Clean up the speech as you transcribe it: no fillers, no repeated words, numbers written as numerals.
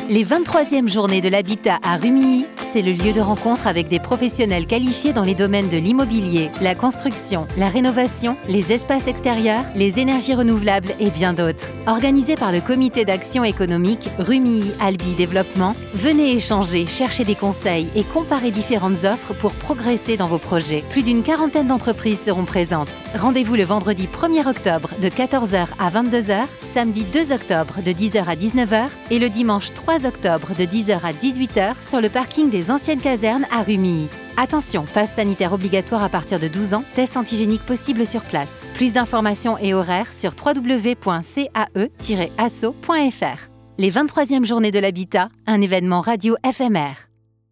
Les 23e journées de l'habitat à Rumilly, c'est le lieu de rencontre avec des professionnels qualifiés dans les domaines de l'immobilier, la construction, la rénovation, les espaces extérieurs, les énergies renouvelables et bien d'autres. Organisé par le comité d'action économique Rumilly Albi Développement, venez échanger, chercher des conseils et comparer différentes offres pour progresser dans vos projets. Plus d'une quarantaine d'entreprises seront présentes. Rendez-vous le vendredi 1er octobre de 14h à 22h, samedi 2 octobre de 10h à 19h et le dimanche 3 octobre de 10h à 18h sur le parking des anciennes casernes à Rumilly. Attention, passe sanitaire obligatoire à partir de 12 ans, test antigénique possible sur place. Plus d'informations et horaires sur www.cae-asso.fr. Les 23e journées de l'habitat, un événement radio éphémère.